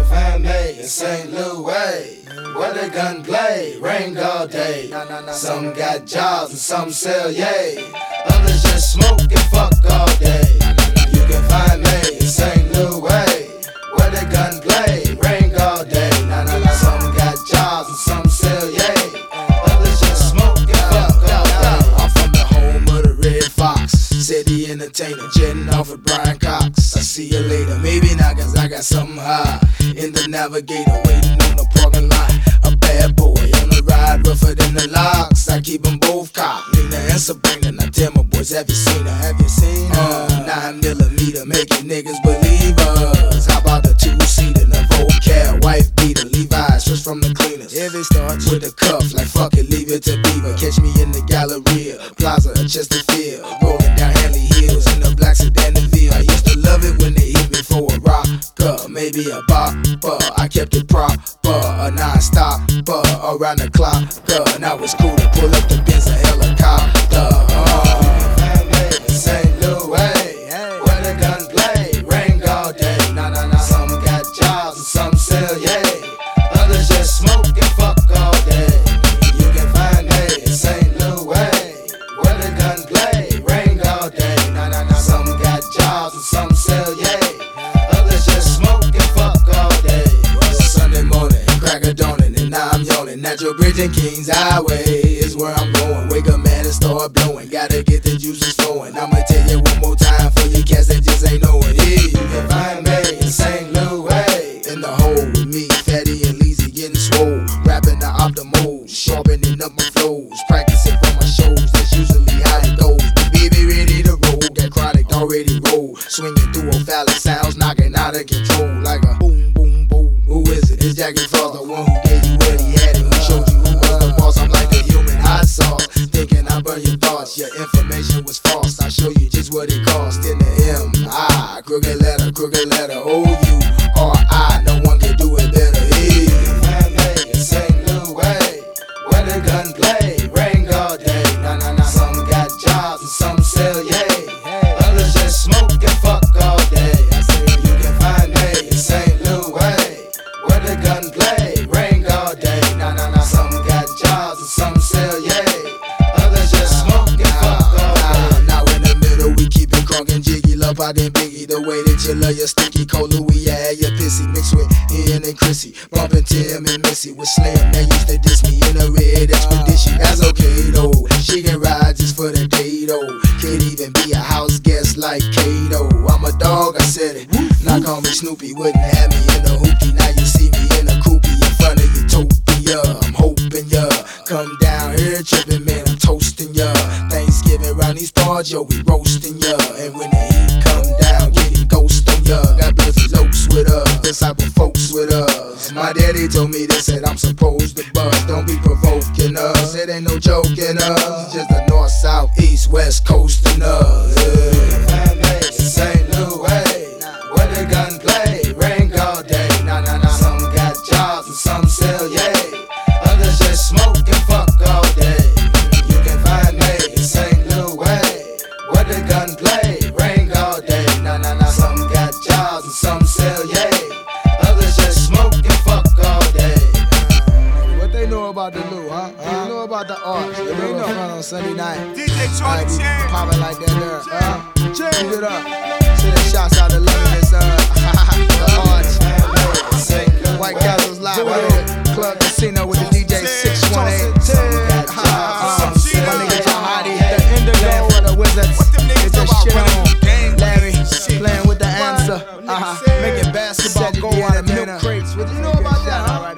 find me in St. Louis, where the gunplay ring all day. Some got jobs and some sell yay. Others just smoke and fuck all day. You can find me in St. Louis, where the gunplay ring all day. Some got jobs and some sell yay. Others just smoke and fuck all day. I'm from the home of the Red Fox, city entertainer, jetting off with Brian Cox. I see you later, maybe not, cause I got something high in the Navigator, waiting on the parking lot. A bad boy on the ride, rougher than the locks. I keep them both cocked, Nina and Sabrina. Now tell my boys, have you seen her? Have you seen her? 9mm, making niggas believe us. How about the two-seater, the Vocab, wife beater, Levi's, just from the cleaners. If it starts with a cuff, like fuck it, leave it to Beaver. Catch me in the Galleria, Plaza, Chesterfield, rolling down Hanley Hills in the black sedan DeVille. I used to love it when they hit me for a rocker, maybe a bopper. I kept it proper, a non-stopper, around the clock. Now it's cool to pull up the Benz, a helicopter. St. Louis, where the gunplay ring all day. Some got jobs and some sell yay. Others just smoke and fuck all day. You can find me in St. Louis, where the gunplay ring all day. Some got jobs and some sell yay. Others just smoke and fuck all day. Sunday morning, crack a dawning, and now I'm yawning. Natural Bridge and Kings Highway is where I'm going. Wake up, man, and start blowing. Gotta get the juices flowing. I'ma tell you one more time for you cats that just ain't knowing. Yeah, you can find me in St. Louis, in the hole with me, Fatty and Leezy getting swole. Rapping the optimals, sharpening up my flows, practicing for my shows. That's usually how it goes. The baby ready to roll, that chronic already roll. Swinging through O'Fallon sounds, knocking out of control like a boom, boom, boom. Who is it? It's Jackie Frost, the one who gave you what he had and who showed you who was the boss. I'm like the human hot sauce, thinking I burn your thoughts. Your information was false. I show you just what it cost in the M.I. Crooked letter, O-U-R-I. No one can do it better. Hey, find me in St. Louis, where the gunplay ring all day. Some got jobs and some sell yay. Others just smoke and fuck all day. I say you can find me in St. Louis, where the gunplay ring all day. Some got jobs and some sell yay. Others just smoke and fuck all day. Now in the middle we keep it crunk and jiggy. Love out and Biggie, the way that you love your sticky cold Louis, yeah, your pissy mixed with Ian and Chrissy, bumping Tim and Missy with Slim. They used to diss me in a red expedition. That's okay though, she can ride just for the day though. Could even be a house guest like Kato. I'm a dog, I said it. Now call me Snoopy, wouldn't have me in a hoopty. Now you see me in a coopy in front of Utopia. I'm hoping ya come down here tripping, man, I'm toasting ya. Thanksgiving round these parts, yo, we roasting ya. And when the heat come down, get it ghost on ya. Got bloods lokes with us, disciple folks with us. My daddy told me this, said I'm supposed to bust. Don't be provoking us, it ain't no joking us. Just the north, south, east, west coasting us. St. Louis, where the gunplay ring all day. Some got jobs and some sell yay. Others just smoke and fuck all day. You can find me in St. Louis, where the gunplay ring all day. Some got jobs and some sell yay. Others just smoke and fuck all day. What they know about the Lou, huh? They know about the arts. They know front on Sunday night. DJ Charlie Chan, popping like that there, Keep it up. Send shots out to London, the arts. White Castle's live right here. Club Casino with the DJ 618. My nigga Jahadi, the Indigo for the Wizards. Get this shit on. Larry, playing with the answer. Making basketball go out of milk crates. What you know about that, huh?